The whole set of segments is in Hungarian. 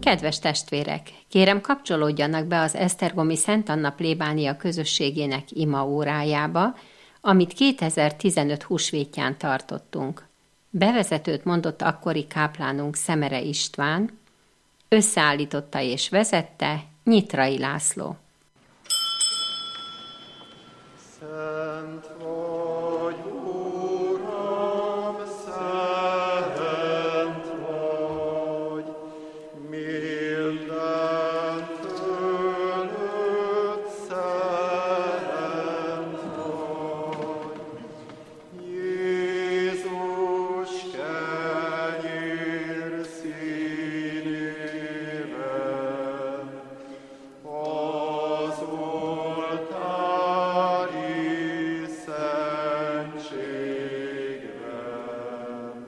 Kedves testvérek, kérem kapcsolódjanak be az Esztergomi Szent Anna plébánia közösségének imaórájába, amit 2015 húsvétján tartottunk. Bevezetőt mondott akkori káplánunk Szemere István, összeállította és vezette Nyitrai László. Szent vagy, Uram, szent vagy, minden fölött szent vagy. Jézus kenyér színében, az oltári szentségben.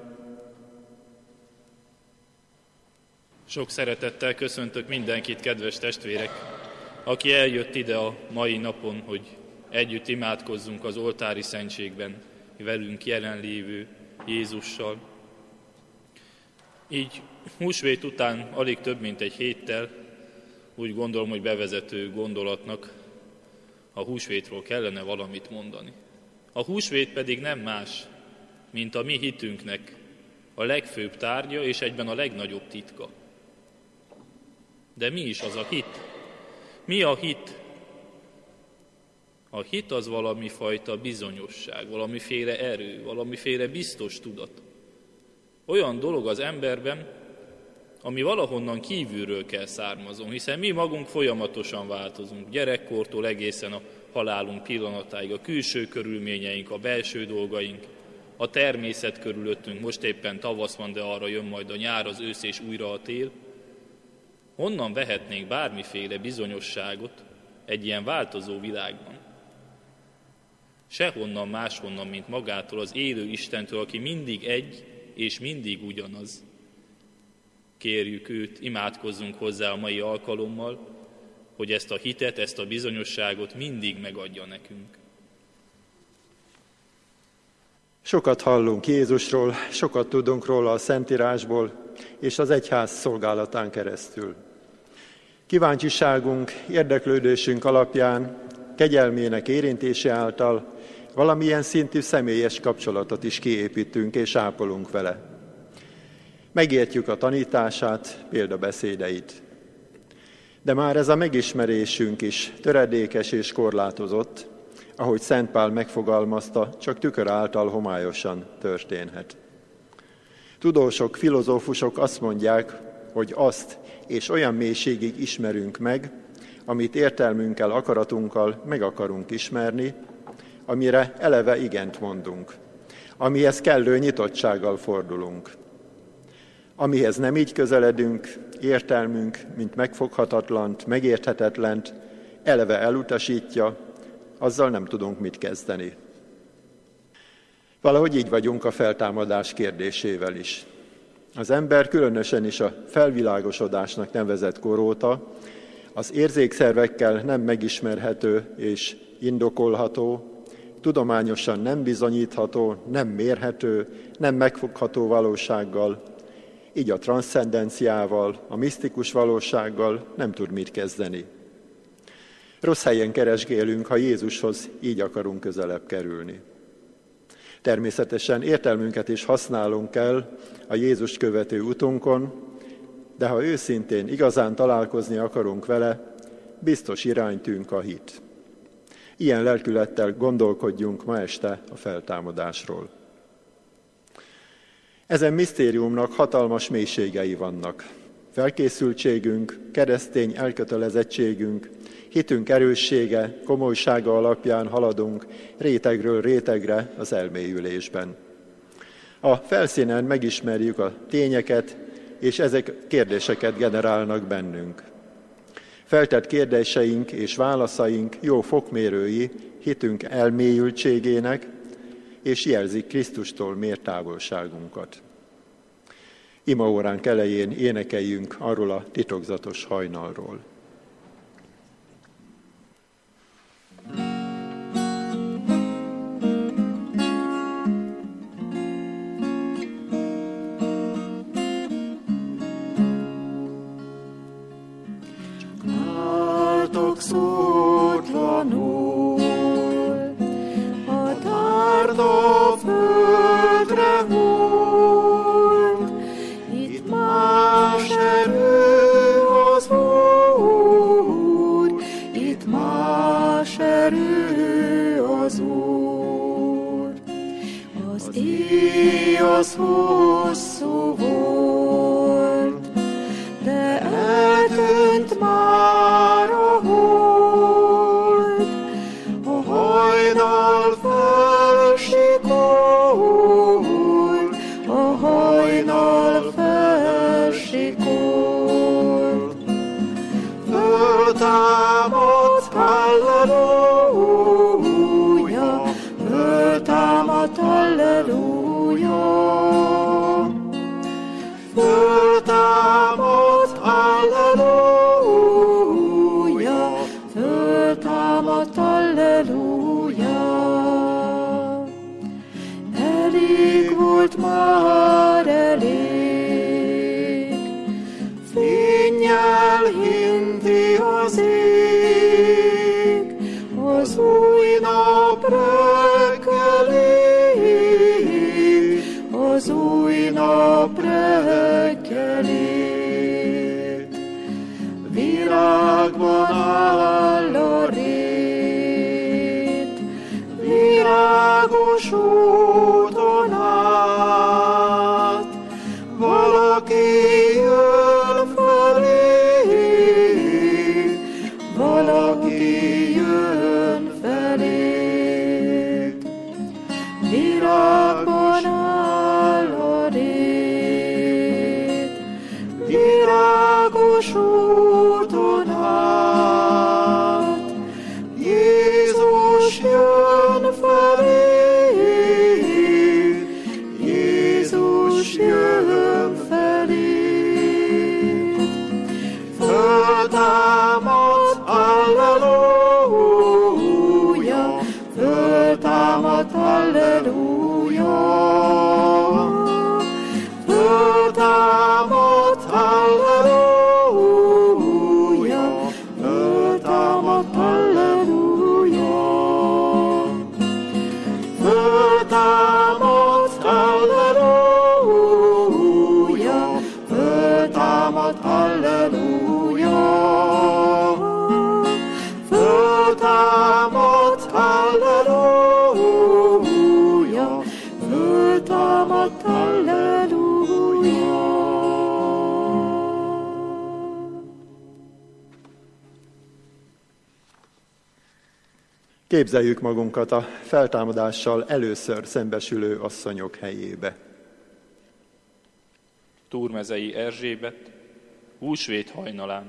Sok szeretettel köszöntök mindenkit, kedves testvérek, aki eljött ide a mai napon, hogy együtt imádkozzunk az oltári szentségben velünk jelenlévő Jézussal. Így húsvét után alig több mint egy héttel úgy gondolom, hogy bevezető gondolatnak a húsvétról kellene valamit mondani. A húsvét pedig nem más, mint a mi hitünknek a legfőbb tárgya és egyben a legnagyobb titka. De mi is az a hit? Mi a hit? A hit az valami fajta bizonyosság, valamiféle erő, valamiféle biztos tudat. Olyan dolog az emberben, ami valahonnan kívülről kell származon, hiszen mi magunk folyamatosan változunk, gyerekkortól egészen a halálunk pillanatáig, a külső körülményeink, a belső dolgaink, a természet körülöttünk, most éppen tavasz van, de arra jön majd a nyár, az ősz és újra a tél. Honnan vehetnénk bármiféle bizonyosságot egy ilyen változó világban? Sehonnan máshonnan, mint magától, az élő Istentől, aki mindig egy és mindig ugyanaz. Kérjük őt, imádkozzunk hozzá a mai alkalommal, hogy ezt a hitet, ezt a bizonyosságot mindig megadja nekünk. Sokat hallunk Jézusról, sokat tudunk róla a Szentírásból és az egyház szolgálatán keresztül. Kíváncsiságunk, érdeklődésünk alapján, kegyelmének érintése által valamilyen szintű személyes kapcsolatot is kiépítünk és ápolunk vele. Megértjük a tanítását, példabeszédeit. De már ez a megismerésünk is töredékes és korlátozott, ahogy Szent Pál megfogalmazta, csak tükör által homályosan történhet. Tudósok, filozófusok azt mondják, hogy azt és olyan mélységig ismerünk meg, amit értelmünkkel, akaratunkkal meg akarunk ismerni, amire eleve igent mondunk, amihez kellő nyitottsággal fordulunk. Amihez nem így közeledünk, értelmünk, mint megfoghatatlant, megérthetetlent, eleve elutasítja, azzal nem tudunk mit kezdeni. Valahogy így vagyunk a feltámadás kérdésével is. Az ember különösen is a felvilágosodásnak nevezett kor óta az érzékszervekkel nem megismerhető és indokolható, tudományosan nem bizonyítható, nem mérhető, nem megfogható valósággal, így a transzcendenciával, a misztikus valósággal nem tud mit kezdeni. Rossz helyen keresgélünk, ha Jézushoz így akarunk közelebb kerülni. Természetesen értelmünket is használunk kell a Jézus követő utunkon, de ha őszintén, igazán találkozni akarunk vele, biztos iránytűnk a hit. Ilyen lelkülettel gondolkodjunk ma este a feltámadásról. Ezen misztériumnak hatalmas mélységei vannak. Felkészültségünk, keresztény elkötelezettségünk, hitünk erőssége, komolysága alapján haladunk rétegről rétegre az elmélyülésben. A felszínen megismerjük a tényeket, és ezek kérdéseket generálnak bennünk. Feltett kérdéseink és válaszaink jó fokmérői hitünk elmélyültségének, és jelzik Krisztustól mért távolságunkat. Imaóránk elején énekeljünk arról a titokzatos hajnalról. szótlanul, a tárda földre volt, itt más erő az Úr, itt más erő az Úr. Az éj az hosszú volt, de eltűnt már a hold, a hajnal felsikol, a hajnal felsikol. Föltámadt, halleluja, föltámadt, halleluja. Föltámadt, halleluja, föltámadt, halleluja. Elég volt már elég, fénnyel hinti az ég, az új nap reggeli, az új nap reggeli. Virágban áll a rét, virágos úton át, valaki jön felé, valaki jön felé. Virágban áll a rét, virágos úton át, Jézus jön felé, Jézus jön felé. Föltámadt, halleluja, föltámadt, halleluja. Föltámadt, halleluja, föltámadt, halleluja. Föltámadt, halleluja, föltámadt, halleluja. Föltámadt, halleluja, föltámadt, halleluja. Képzeljük magunkat a feltámadással először szembesülő asszonyok helyébe. Túrmezei Erzsébet, húsvét hajnalán.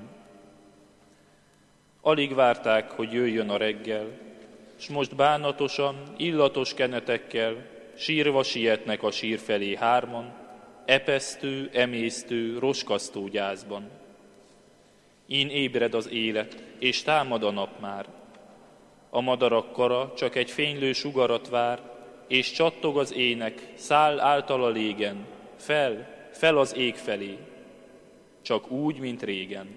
Alig várták, hogy jöjjön a reggel, s most bánatosan, illatos kenetekkel sírva sietnek a sír felé hárman, epesztő, emésztő, roskasztó gyászban. Ín ébred az élet, és támad a nap már. A madarak kara csak egy fénylő sugarat vár, és csattog az ének, száll általa légen, fel az ég felé, csak úgy, mint régen.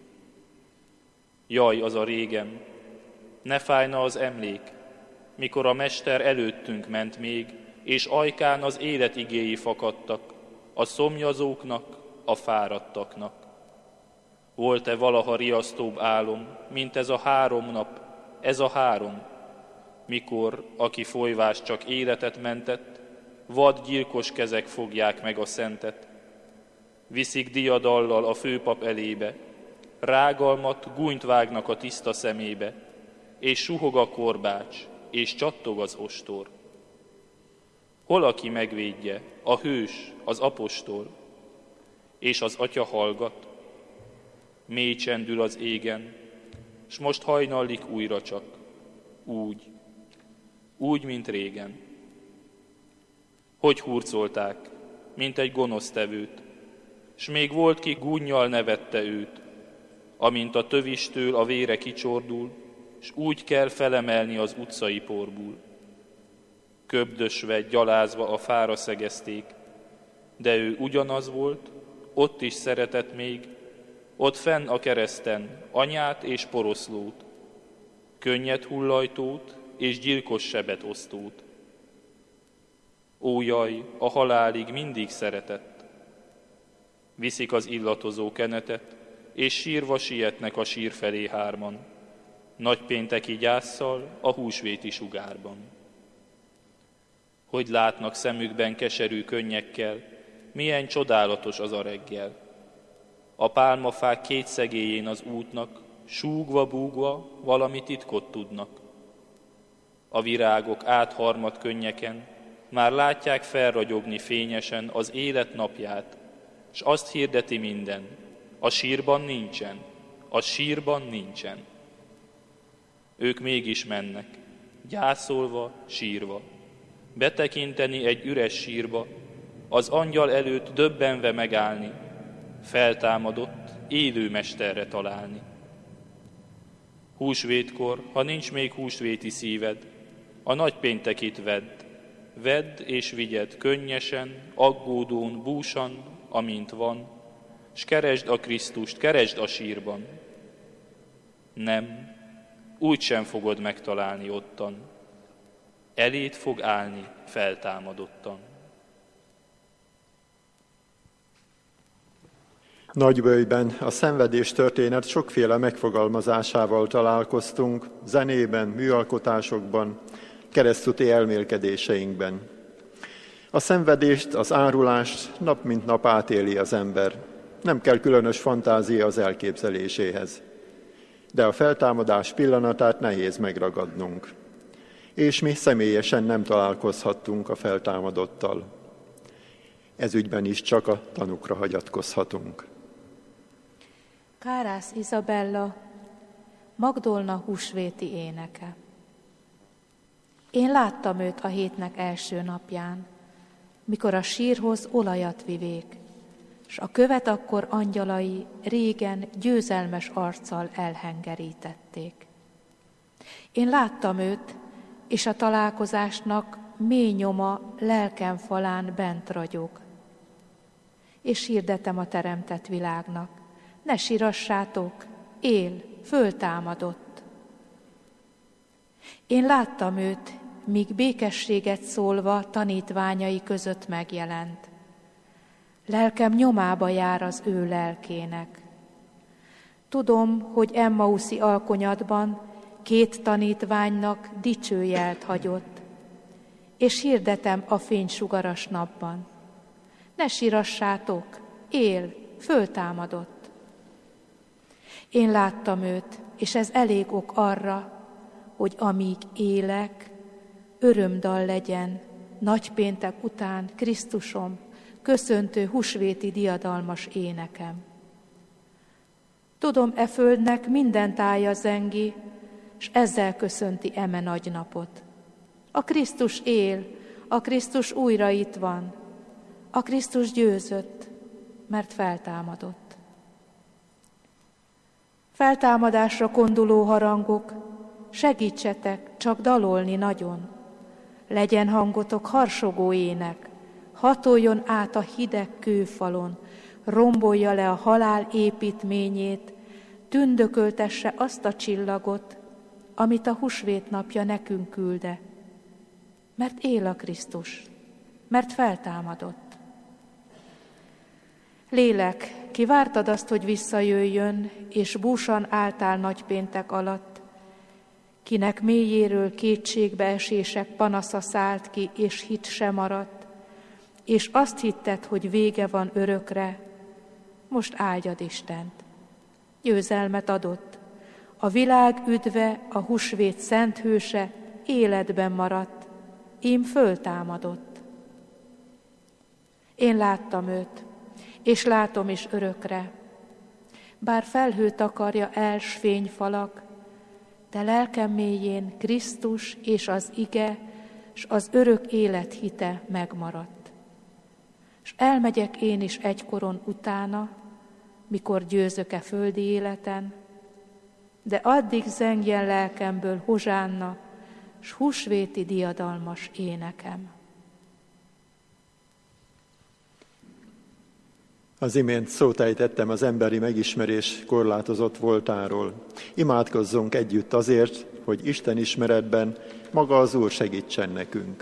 Jaj, az a régen, ne fájna az emlék, mikor a Mester előttünk ment még, és ajkán az élet igéi fakadtak, a szomjazóknak, a fáradtaknak. Volt-e valaha riasztóbb álom, mint ez a 3 nap, ez a 3, mikor, aki folyvás csak életet mentett, vad gyilkos kezek fogják meg a szentet. Viszik diadallal a főpap elébe, rágalmat, gúnyt vágnak a tiszta szemébe, és suhog a korbács, és csattog az ostor. Hol aki megvédje, a hős, az apostol, és az atya hallgat? Mély csendül az égen, s most hajnallik újra csak, úgy, mint régen. Hogy hurcolták, mint egy gonosztevőt, s még volt, ki gúnnyal nevette őt, amint a tövistől a vére kicsordul, s úgy kell felemelni az utcai porból. Köbdösve, gyalázva a fára szegezték, de ő ugyanaz volt, ott is szeretett még, ott fenn a kereszten anyát és poroszlót, könnyed hullajtót és gyilkos sebet osztót. Ó jaj, a halálig mindig szeretett. Viszik az illatozó kenetet, és sírva sietnek a sír felé hárman, nagypénteki gyásszal a húsvéti sugárban. Hogy látnak szemükben keserű könnyekkel, milyen csodálatos az a reggel. A pálmafák két szegélyén az útnak, súgva-búgva valami titkot tudnak. A virágok átharmadt könnyeken már látják felragyogni fényesen az élet napját, s azt hirdeti minden, a sírban nincsen, a sírban nincsen. Ők mégis mennek, gyászolva, sírva, betekinteni egy üres sírba, az angyal előtt döbbenve megállni, feltámadott, élő mesterre találni. Húsvétkor, ha nincs még húsvéti szíved, a nagypéntekit vedd és vigyed könnyesen, aggódón, búsan, amint van, s keresd a Krisztust, keresd a sírban. Nem, úgysem fogod megtalálni ottan, eléd fog állni feltámadottan. Nagybölyben a szenvedés történet sokféle megfogalmazásával találkoztunk, zenében, műalkotásokban, keresztúti elmélkedéseinkben. A szenvedést, az árulást nap mint nap átéli az ember. Nem kell különös fantázia az elképzeléséhez. De a feltámadás pillanatát nehéz megragadnunk. És mi személyesen nem találkozhattunk a feltámadottal. Ez ügyben is csak a tanukra hagyatkozhatunk. Kárász Izabella, Magdolna húsvéti éneke. Én láttam őt a hétnek első napján, mikor a sírhoz olajat vivék, s a követ akkor angyalai régen győzelmes arccal elhengerítették. Én láttam őt, és a találkozásnak mély nyoma lelkem falán bent ragyog. És hirdetem a teremtett világnak, ne sírassátok, él, föltámadott. Én láttam őt, míg békességet szólva tanítványai között megjelent. Lelkem nyomába jár az ő lelkének. Tudom, hogy Emmauszi alkonyatban 2 tanítványnak dicsőjelt hagyott, és hirdetem a fénysugaras napban. Ne sírassátok, él, föltámadott. Én láttam őt, és ez elég ok arra, hogy amíg élek, örömdal legyen nagypéntek után Krisztusom köszöntő húsvéti diadalmas énekem. Tudom, e földnek minden tája zengi, s ezzel köszönti eme nagy napot. A Krisztus él, a Krisztus újra itt van, a Krisztus győzött, mert feltámadott. Feltámadásra konduló harangok, segítsetek csak dalolni nagyon. Legyen hangotok harsogó ének, hatoljon át a hideg kőfalon, rombolja le a halál építményét, tündököltesse azt a csillagot, amit a húsvét napja nekünk külde. Mert él a Krisztus, mert feltámadott. Lélek, ki vártad azt, hogy visszajöjjön, és búsan álltál nagypéntek alatt, kinek mélyéről kétségbeesések panasza szállt ki, és hit sem maradt, és azt hitted, hogy vége van örökre, most áldjad Istent. Győzelmet adott. A világ üdve, a húsvét szent hőse életben maradt, ím föltámadott. Én láttam őt, és látom is örökre. Bár felhő takarja el s fényfalak, de lelkem mélyén Krisztus és az ige, s az örök élet hite megmaradt. S elmegyek én is egykoron utána, mikor győzök-e földi életen, de addig zengjen lelkemből hozsánna, s húsvéti diadalmas énekem. Az imént szót ejtettem az emberi megismerés korlátozott voltáról. Imádkozzunk együtt azért, hogy Isten ismeretben maga az Úr segítsen nekünk.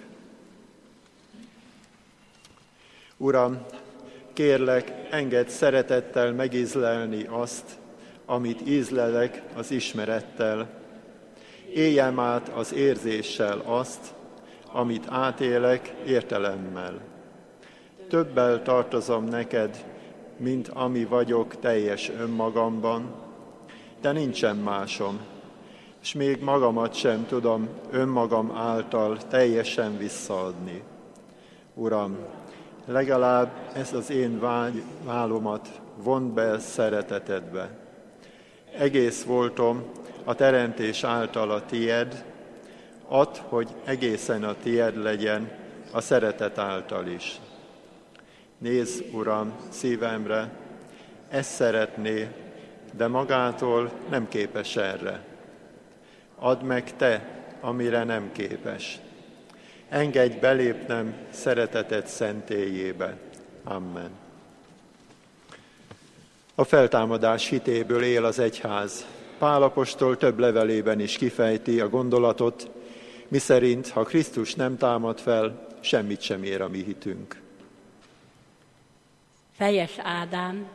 Uram, kérlek, engedd szeretettel megízlelni azt, amit ízlelek az ismerettel. Éljem át az érzéssel azt, amit átélek értelemmel. Többel tartozom neked, mint ami vagyok teljes önmagamban, de nincsen másom, és még magamat sem tudom önmagam által teljesen visszaadni. Uram, legalább ez az én válomat vond be szeretetedbe. Egész voltom a teremtés által a tied, add, hogy egészen a tied legyen a szeretet által is. Nézz, Uram, szívemre, ezt szeretné, de magától nem képes erre. Add meg te, amire nem képes. Engedj belépnem szereteted szentélyébe. Amen. A feltámadás hitéből él az egyház. Pál apostol több levelében is kifejti a gondolatot, miszerint, ha Krisztus nem támad fel, semmit sem ér a mi hitünk. Fejes Ádám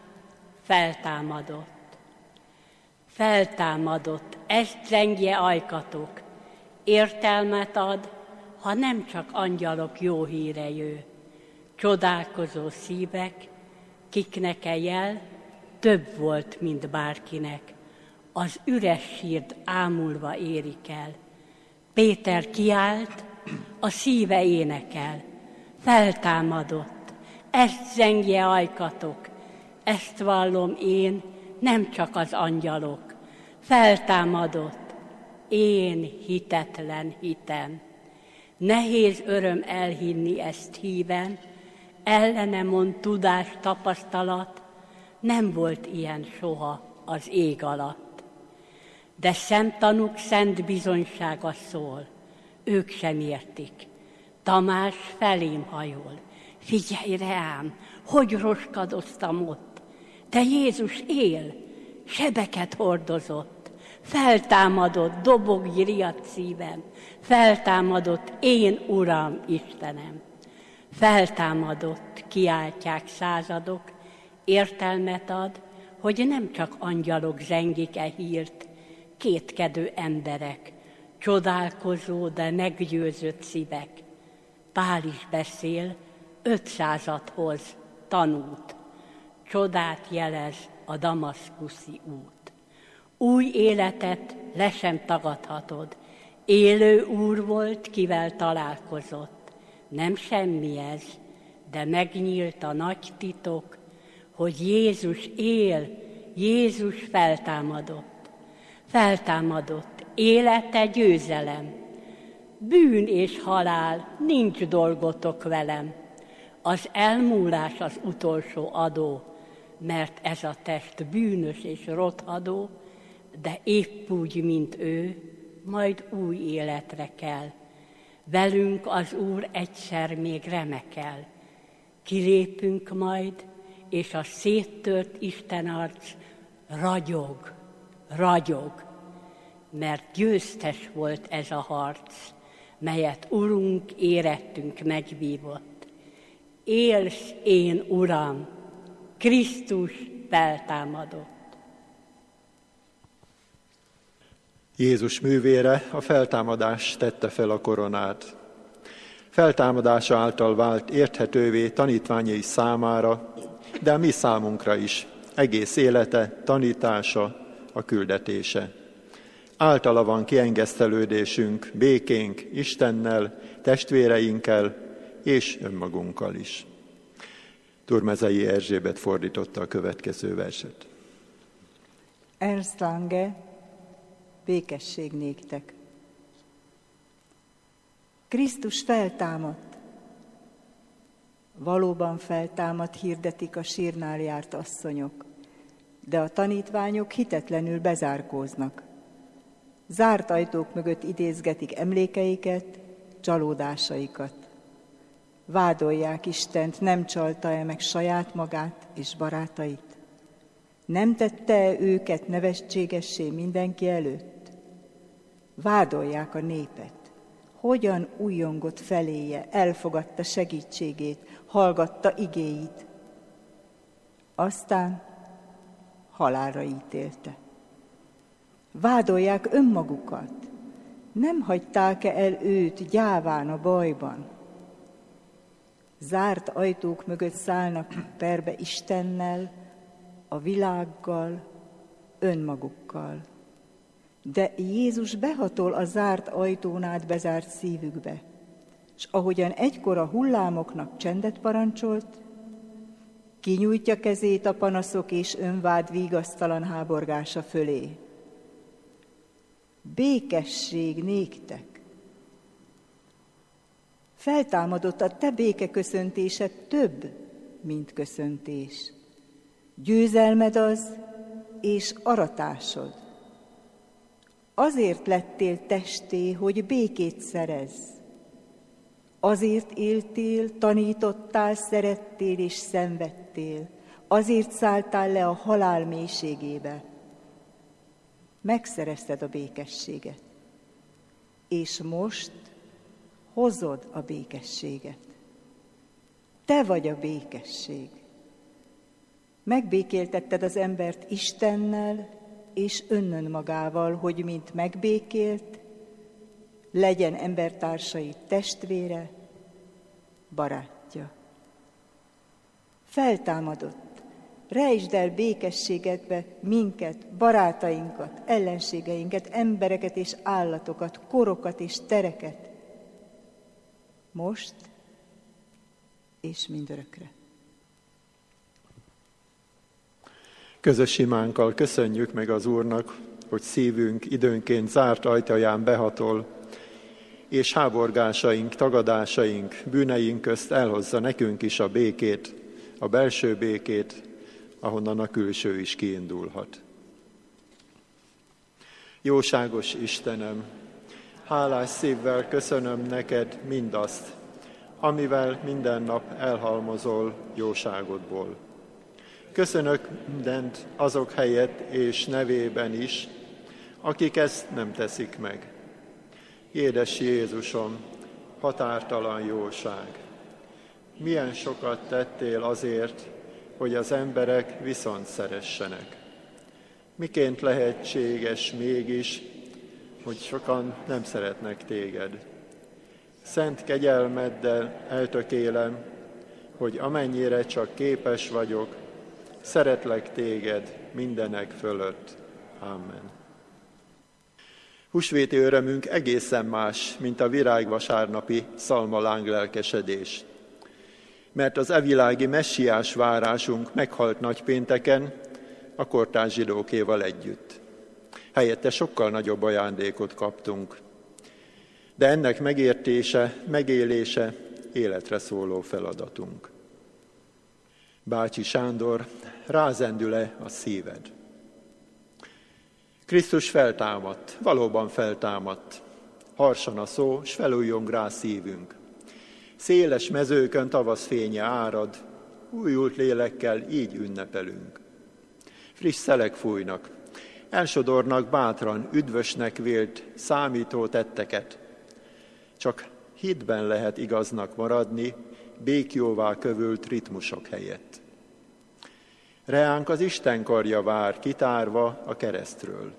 feltámadott, ezt zengje ajkatok, értelmet ad, ha nem csak angyalok jó híre jő. Csodálkozó szívek, kiknek jel, több volt, mint bárkinek, az üres sírt ámulva érik el. Péter kiállt, a szíve énekel, feltámadott, ezt zengje ajkatok, ezt vallom én, nem csak az angyalok. Feltámadott, én hitetlen hitem. Nehéz öröm elhinni ezt híven, ellene mond tudás, tapasztalat, nem volt ilyen soha az ég alatt. De szemtanúk szent bizonysága szól, ők sem értik. Tamás felém hajol, figyelj rám, hogy roskadoztam ott. De Jézus él, sebeket hordozott, feltámadott, dobogj riadt szívem, feltámadott, én Uram, Istenem. Feltámadott, kiáltják századok, értelmet ad, hogy nem csak angyalok zengik hírt, kétkedő emberek, csodálkozó, de meggyőzött szívek. Pál is beszél, 500-at hoz, tanút, csodát jelez a damaszkuszi út. Új életet le sem tagadhatod, élő Úr volt, kivel találkozott. Nem semmi ez, de megnyílt a nagy titok, hogy Jézus él, Jézus feltámadott. Feltámadott, élete győzelem. Bűn és halál, nincs dolgotok velem. Az elmúlás az utolsó adó, mert ez a test bűnös és rothadó, de épp úgy, mint ő, majd új életre kell. Velünk az Úr egyszer még remekel. Kilépünk majd, és a széttört Istenarc ragyog, mert győztes volt ez a harc, melyet Urunk érettünk megvívott. Élsz, én Uram, Krisztus feltámadott. Jézus művére a feltámadás tette fel a koronát. Feltámadása által vált érthetővé tanítványai számára, de a mi számunkra is egész élete, tanítása, a küldetése. Általa van kiengesztelődésünk, békénk Istennel, testvéreinkkel és önmagunkkal is. Turmezei Erzsébet fordította a következő verset. Ernst Lange, békesség néktek. Krisztus feltámadt. Valóban feltámadt, hirdetik a sírnál járt asszonyok, de a tanítványok hitetlenül bezárkóznak. Zárt ajtók mögött idézgetik emlékeiket, csalódásaikat. Vádolják Istent, nem csalta-e meg saját magát és barátait? Nem tette-e őket nevetségessé mindenki előtt? Vádolják a népet. Hogyan újjongott feléje, elfogadta segítségét, hallgatta igéit. Aztán halálra ítélte. Vádolják önmagukat. Nem hagyták-e el őt gyáván a bajban? Zárt ajtók mögött szállnak perbe Istennel, a világgal, önmagukkal. De Jézus behatol a zárt ajtón át bezárt szívükbe, és ahogyan egykor a hullámoknak csendet parancsolt, kinyújtja kezét a panaszok és önvád vigasztalan háborgása fölé. Békesség néktek! Feltámadott a te békeköszöntésed több, mint köszöntés. Győzelmed az, és aratásod. Azért lettél testé, hogy békét szerezz. Azért éltél, tanítottál, szerettél és szenvedtél. Azért szálltál le a halál mélységébe. Megszerezted a békességet. És most hozod a békességet. Te vagy a békesség. Megbékéltetted az embert Istennel és önmagával, hogy mint megbékélt, legyen embertársai testvére, barátja. Feltámadott, rejtsd el békességedbe minket, barátainkat, ellenségeinket, embereket és állatokat, korokat és tereket, most és mindörökre. Közös imánkkal köszönjük meg az Úrnak, hogy szívünk időnként zárt ajtaján behatol, és háborgásaink, tagadásaink, bűneink közt elhozza nekünk is a békét, a belső békét, ahonnan a külső is kiindulhat. Jóságos Istenem, hálás szívvel köszönöm neked mindazt, amivel minden nap elhalmozol jóságodból. Köszönök mindent azok helyett és nevében is, akik ezt nem teszik meg. Édes Jézusom, határtalan jóság! Milyen sokat tettél azért, hogy az emberek viszont szeressenek. Miként lehetséges mégis, hogy sokan nem szeretnek téged? Szent kegyelmeddel eltökélem, hogy amennyire csak képes vagyok, szeretlek téged mindenek fölött. Amen. Húsvéti örömünk egészen más, mint a virágvasárnapi szalmaláng lelkesedés. Mert az evilági messiás várásunk meghalt nagypénteken a kortárs zsidókéval együtt. Helyette sokkal nagyobb ajándékot kaptunk. De ennek megértése, megélése életre szóló feladatunk. Bácsi Sándor, rázendül-e a szíved? Krisztus feltámadt, valóban feltámadt. Harsan a szó, s felújjong rá szívünk. Széles mezőkön tavaszfénye árad, újult lélekkel így ünnepelünk. Friss szelek fújnak, elsodornak bátran, üdvösnek vélt, számító tetteket. Csak hitben lehet igaznak maradni, békjóvá kövült ritmusok helyett. Reánk az Isten karja vár, kitárva a keresztről.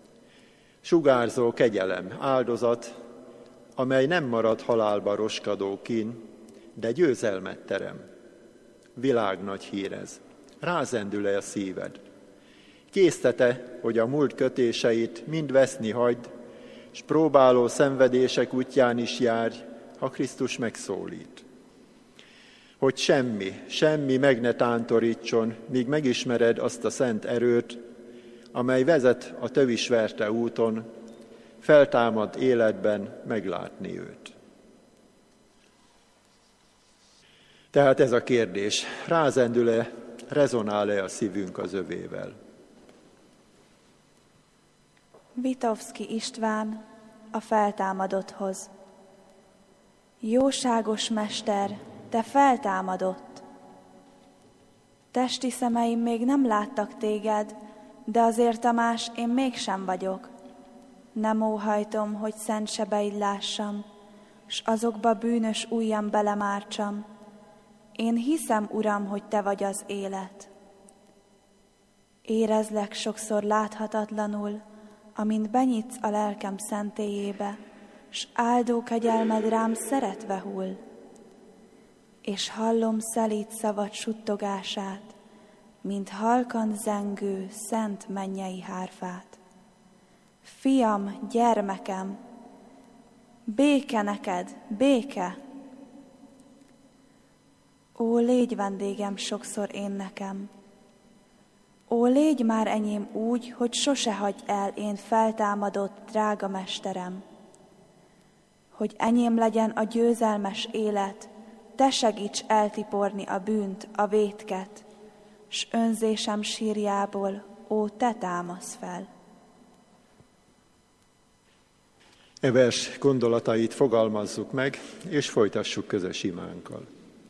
Sugárzó kegyelem, áldozat, amely nem marad halálba roskadó kín, de győzelmet terem. Világnagy hír ez. Rázendül-e a szíved? Késztete, hogy a múlt kötéseit mind veszni hagyd, s próbáló szenvedések útján is járj, ha Krisztus megszólít. Hogy semmi meg ne tántorítson, míg megismered azt a szent erőt, amely vezet a tövisverte úton, feltámad életben meglátni őt. Tehát ez a kérdés, rázendül-e, rezonál-e a szívünk az övével? Vitovszky István a feltámadotthoz. Jóságos Mester, te feltámadott. Testi szemeim még nem láttak téged, de azért, Tamás, én mégsem vagyok. Nem óhajtom, hogy szent sebeid lássam, s azokba bűnös ujjam belemártsam. Én hiszem, Uram, hogy Te vagy az élet. Érezlek sokszor láthatatlanul, amint benyitsz a lelkem szentélyébe, s áldó kegyelmed rám szeretve hull. És hallom szelíd szavad suttogását, mint halkan zengő szent mennyei hárfát. Fiam, gyermekem, béke neked, béke! Ó, légy vendégem sokszor én nekem. Ó, légy már enyém úgy, hogy sose hagyj el én feltámadott drága mesterem. Hogy enyém legyen a győzelmes élet, Te segíts eltiporni a bűnt, a vétket, s önzésem sírjából, ó, Te támasz fel. E vers gondolatait fogalmazzuk meg, és folytassuk közös imánkkal.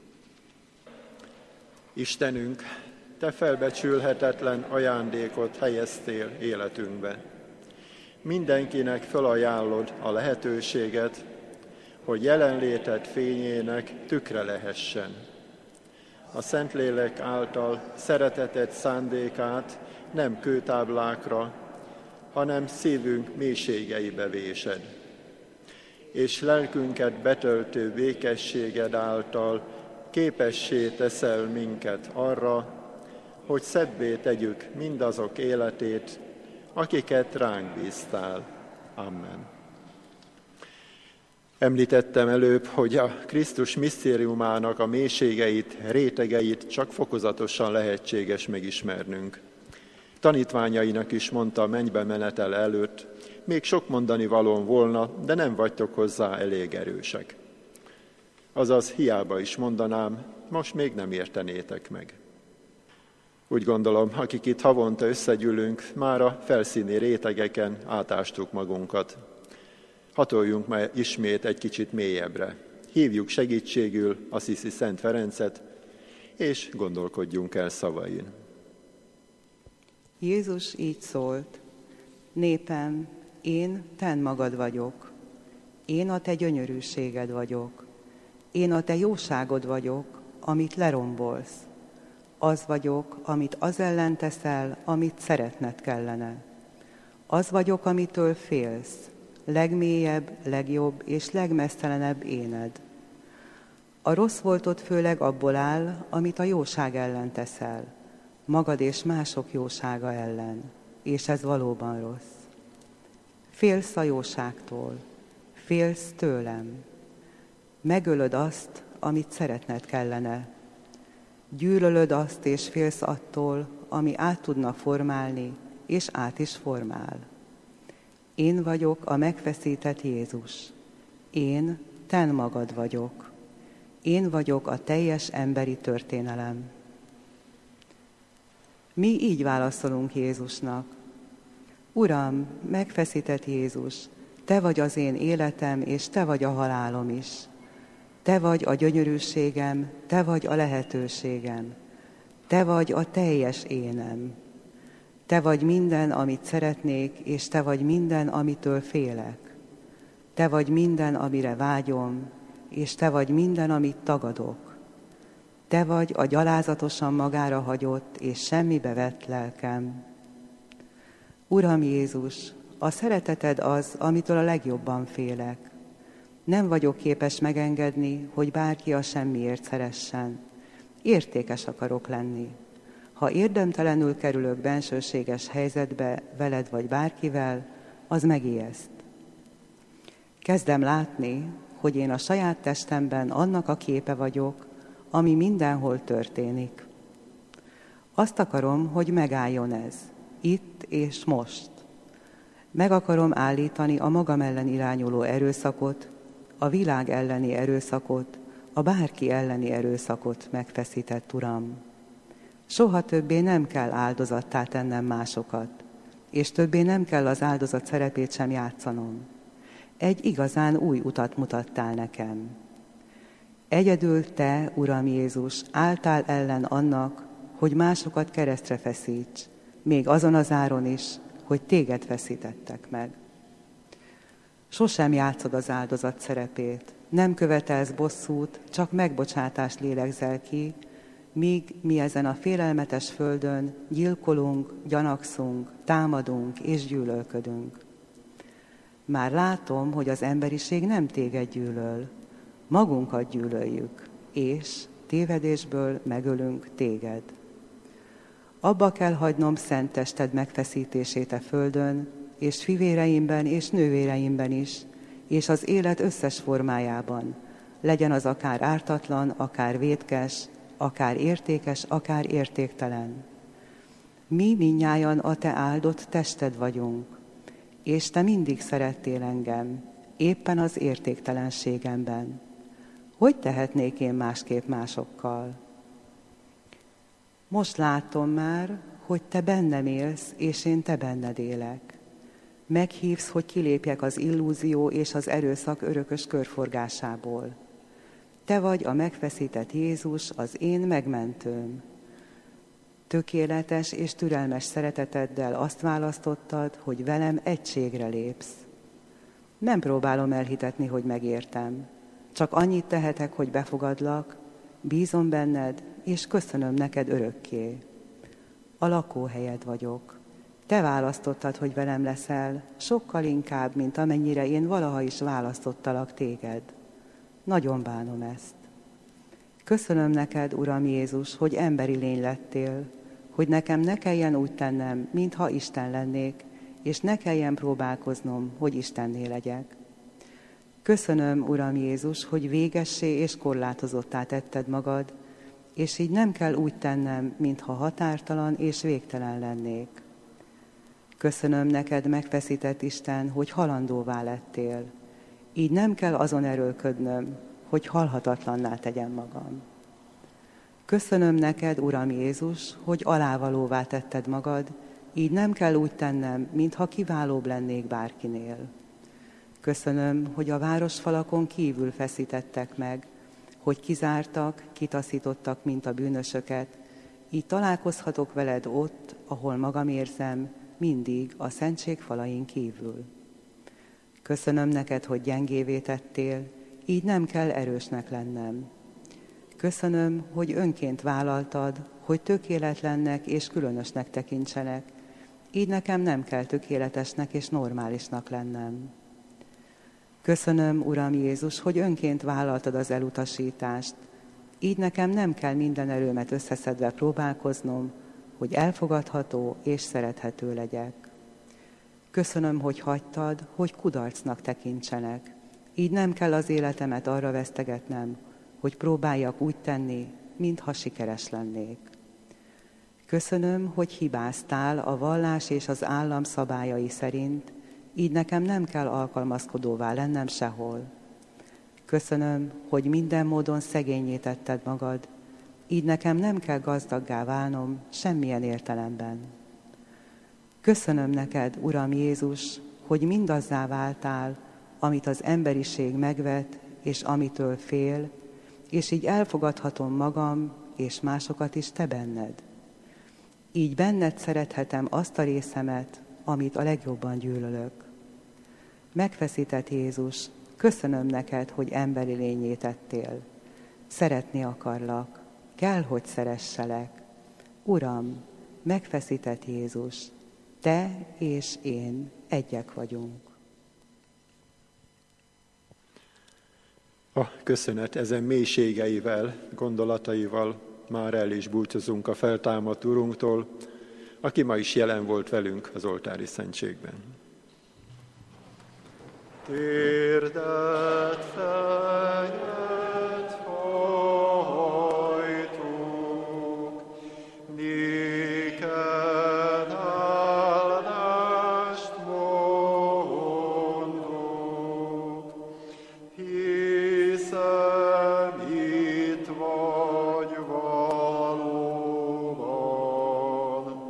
Istenünk, Te felbecsülhetetlen ajándékot helyeztél életünkbe. Mindenkinek felajánlod a lehetőséget, hogy jelenléted fényének tükre lehessen. A Szentlélek által szereteted szándékát nem kőtáblákra, hanem szívünk mélységeibe vésed. És lelkünket betöltő békességed által képessé teszel minket arra, hogy szebbé tegyük mindazok életét, akiket ránk bíztál. Amen. Említettem előbb, hogy a Krisztus misztériumának a mélységeit, rétegeit csak fokozatosan lehetséges megismernünk. Tanítványainak is mondta a mennybe menetel előtt, még sok mondani valóm volna, de nem vagytok hozzá elég erősek. Azaz hiába is mondanám, most még nem értenétek meg. Úgy gondolom, akik itt havonta összegyűlünk, már a felszíni rétegeken átástuk magunkat. Hatoljunk már ismét egy kicsit mélyebbre. Hívjuk segítségül Assisi Szent Ferencet, és gondolkodjunk el szavain. Jézus így szólt: Népem, én Te magad vagyok. Én a Te gyönyörűséged vagyok. Én a Te jóságod vagyok, amit lerombolsz. Az vagyok, amit az ellen teszel, amit szeretned kellene. Az vagyok, amitől félsz. Legmélyebb, legjobb és legmeztelenebb éned. A rossz voltod főleg abból áll, amit a jóság ellen teszel, magad és mások jósága ellen, és ez valóban rossz. Félsz a jóságtól, félsz tőlem. Megölöd azt, amit szeretned kellene. Gyűlölöd azt és félsz attól, ami át tudna formálni, és át is formál. Én vagyok a megfeszített Jézus. Én Te magad vagyok. Én vagyok a teljes emberi történelem. Mi így válaszolunk Jézusnak. Uram, megfeszített Jézus, Te vagy az én életem, és Te vagy a halálom is. Te vagy a gyönyörűségem, Te vagy a lehetőségem. Te vagy a teljes énem. Te vagy minden, amit szeretnék, és Te vagy minden, amitől félek. Te vagy minden, amire vágyom, és Te vagy minden, amit tagadok. Te vagy a gyalázatosan magára hagyott és semmibe vett lelkem. Uram Jézus, a szereteted az, amitől a legjobban félek. Nem vagyok képes megengedni, hogy bárki a semmiért szeressen. Értékes akarok lenni. Ha érdemtelenül kerülök bensőséges helyzetbe veled vagy bárkivel, az megijeszt. Kezdem látni, hogy én a saját testemben annak a képe vagyok, ami mindenhol történik. Azt akarom, hogy megálljon ez, itt és most. Meg akarom állítani a magam ellen irányuló erőszakot, a világ elleni erőszakot, a bárki elleni erőszakot, megfeszített Uram. Soha többé nem kell áldozattá tennem másokat, és többé nem kell az áldozat szerepét sem játszanom. Egy igazán új utat mutattál nekem. Egyedül Te, Uram Jézus, álltál ellen annak, hogy másokat keresztre feszíts, még azon az áron is, hogy Téged feszítettek meg. Sosem játszod az áldozat szerepét, nem követelsz bosszút, csak megbocsátást lélegzel ki, míg mi ezen a félelmetes földön gyilkolunk, gyanakszunk, támadunk és gyűlölködünk. Már látom, hogy az emberiség nem téged gyűlöl, magunkat gyűlöljük, és tévedésből megölünk téged. Abba kell hagynom szent tested megfeszítését a földön, és fivéreimben és nővéreimben is, és az élet összes formájában, legyen az akár ártatlan, akár vétkes, akár értékes, akár értéktelen. Mi mindnyájan a te áldott tested vagyunk, és te mindig szerettél engem, éppen az értéktelenségemben. Hogy tehetnék én másképp másokkal? Most látom már, hogy te bennem élsz, és én te benned élek. Meghívsz, hogy kilépjek az illúzió és az erőszak örökös körforgásából. Te vagy a megfeszített Jézus, az én megmentőm. Tökéletes és türelmes szereteteddel azt választottad, hogy velem egységre lépsz. Nem próbálom elhitetni, hogy megértem. Csak annyit tehetek, hogy befogadlak, bízom benned, és köszönöm neked örökké. A lakóhelyed vagyok. Te választottad, hogy velem leszel, sokkal inkább, mint amennyire én valaha is választottalak téged. Nagyon bánom ezt. Köszönöm neked, Uram Jézus, hogy emberi lény lettél, hogy nekem ne kelljen úgy tennem, mintha Isten lennék, és ne kelljen próbálkoznom, hogy Istenné legyek. Köszönöm, Uram Jézus, hogy végessé és korlátozottá tetted magad, és így nem kell úgy tennem, mintha határtalan és végtelen lennék. Köszönöm neked, megfeszített Isten, hogy halandóvá lettél. Így nem kell azon erőlködnöm, hogy halhatatlanná tegyem magam. Köszönöm neked, Uram Jézus, hogy alávalóvá tetted magad, így nem kell úgy tennem, mintha kiválóbb lennék bárkinél. Köszönöm, hogy a városfalakon kívül feszítettek meg, hogy kizártak, kitaszítottak, mint a bűnösöket, így találkozhatok veled ott, ahol magam érzem, mindig a szentség falain kívül. Köszönöm neked, hogy gyengévé tettél, így nem kell erősnek lennem. Köszönöm, hogy önként vállaltad, hogy tökéletlennek és különösnek tekintsenek, így nekem nem kell tökéletesnek és normálisnak lennem. Köszönöm, Uram Jézus, hogy önként vállaltad az elutasítást, így nekem nem kell minden erőmet összeszedve próbálkoznom, hogy elfogadható és szerethető legyek. Köszönöm, hogy hagytad, hogy kudarcnak tekintsenek, így nem kell az életemet arra vesztegetnem, hogy próbáljak úgy tenni, mintha sikeres lennék. Köszönöm, hogy hibáztál a vallás és az állam szabályai szerint, így nekem nem kell alkalmazkodóvá lennem sehol. Köszönöm, hogy minden módon szegénnyé tetted magad, így nekem nem kell gazdaggá válnom semmilyen értelemben. Köszönöm neked, Uram Jézus, hogy mindazzá váltál, amit az emberiség megvet, és amitől fél, és így elfogadhatom magam és másokat is te benned. Így benned szerethetem azt a részemet, amit a legjobban gyűlölök. Megfeszített Jézus, köszönöm neked, hogy emberi lényé tettél. Szeretni akarlak, kell, hogy szeresselek. Uram, megfeszített Jézus, te és én egyek vagyunk. A köszönet ezen mélységeivel, gondolataival már el is búcsúzunk a feltámadt Urunktól, aki ma is jelen volt velünk az oltári szentségben. Térdet fejet hajtunk, néked áldást mondunk, hiszem itt vagy valóban,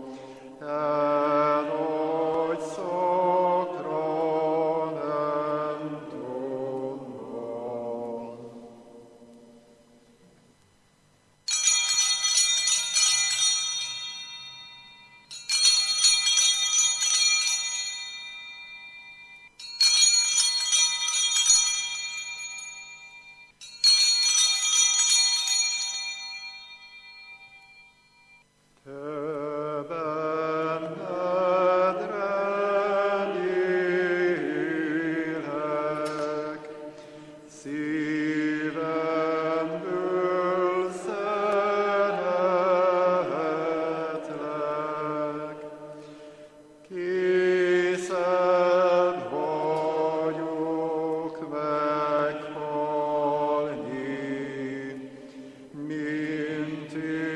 nagy szakra nem tudom. Készen vagyok meghalni, mint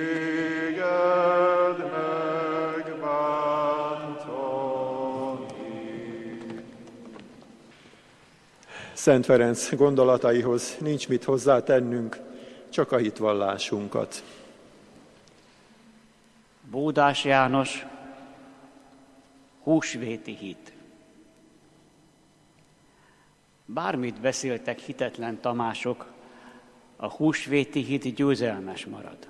téged megbántani. Szent Ferenc gondolataihoz nincs mit hozzátennünk, csak a hitvallásunkat. Bódás János, húsvéti hit. Bármit beszéltek hitetlen Tamások, a húsvéti hit győzelmes marad.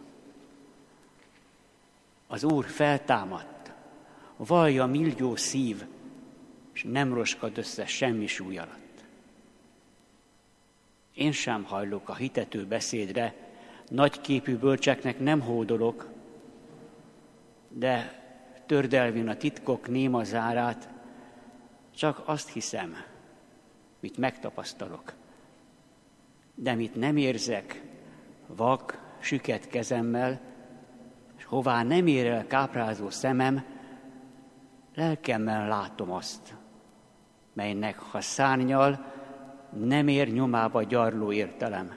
Az Úr feltámadt, vallja millió szív, és nem roskad össze semmi súly alatt. Én sem hajlok a hitető beszédre, nagyképű bölcseknek nem hódolok, de tördelvén a titkok néma zárát, csak azt hiszem, mit megtapasztalok. De mit nem érzek, vak, süket kezemmel, és hová nem ér el káprázó szemem, lelkemmel látom azt, melynek, ha szárnyal, nem ér nyomába gyarló értelem.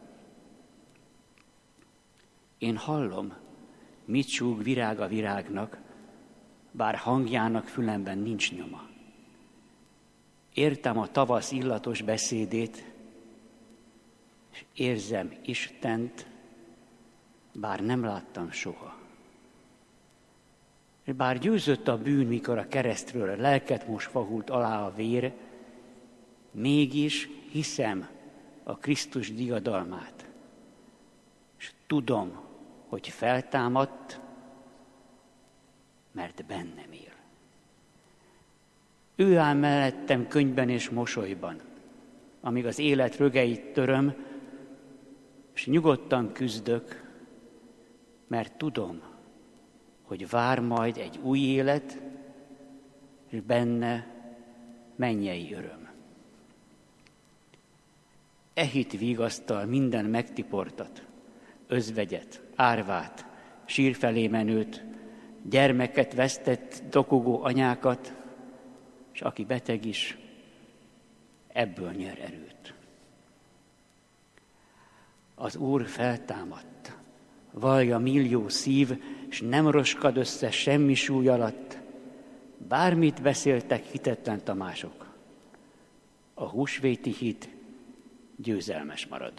Én hallom, mit súg virág a virágnak, bár hangjának fülemben nincs nyoma. Értem a tavasz illatos beszédét, és érzem Istent, bár nem láttam soha. És bár győzött a bűn, mikor a keresztről a lelket most fahult alá a vér, mégis hiszem a Krisztus diadalmát, és tudom, hogy feltámadt, mert bennem él. Ő áll mellettem könyvben és mosolyban, amíg az élet rögeit töröm, és nyugodtan küzdök, mert tudom, hogy vár majd egy új élet, és benne mennyei öröm. E hit vigasztal minden megtiportat, özvegyet, árvát, sír felé menőt, gyermeket vesztett, dokogó anyákat, és aki beteg is, ebből nyer erőt. Az Úr feltámadt, vallja millió szív, és nem roskad össze semmi súly alatt, bármit beszéltek hitetlen Tamások. A húsvéti hit győzelmes marad.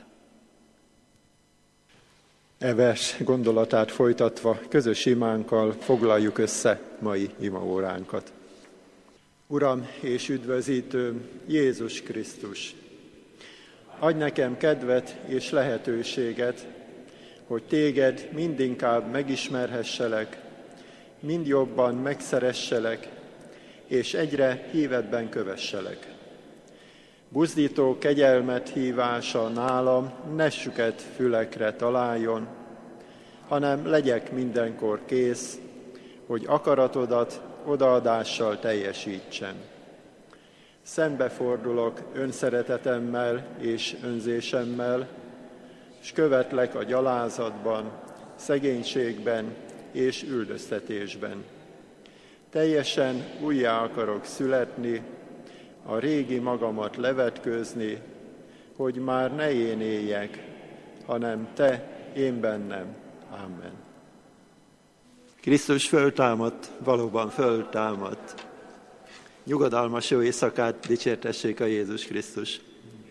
E vers gondolatát folytatva közös imánkkal foglaljuk össze mai imaóránkat. Uram és üdvözítőm, Jézus Krisztus! Adj nekem kedvet és lehetőséget, hogy téged mindinkább megismerhesselek, mind jobban megszeresselek, és egyre hívedben kövesselek. Buzdító kegyelmet hívása nálam ne süket fülekre találjon, hanem legyek mindenkor kész, hogy akaratodat odaadással teljesítsem. Szembefordulok önszeretetemmel és önzésemmel, s követlek a gyalázatban, szegénységben és üldöztetésben. Teljesen újjá akarok születni, a régi magamat levetkőzni, hogy már ne én éljek, hanem te, én bennem. Amen. Krisztus föltámadt, valóban föltámadt. Nyugodalmas jó éjszakát, dicsértessék a Jézus Krisztus.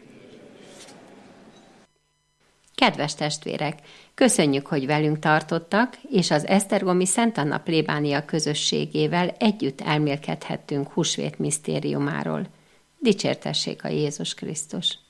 Kedves testvérek, köszönjük, hogy velünk tartottak, és az esztergomi Szent Anna plébánia közösségével együtt elmélkedhettünk húsvét misztériumáról. Dicsértessék a Jézus Krisztus!